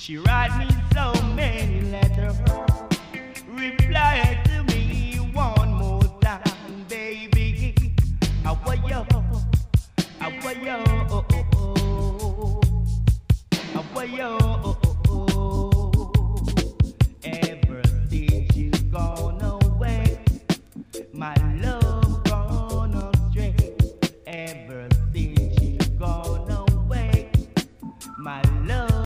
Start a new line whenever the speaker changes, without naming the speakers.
She write me so many letters. Reply to me one more time, baby. How are you? How are you? How are you? Everything you gone away. My love gone astray. Everything you gone away. My love.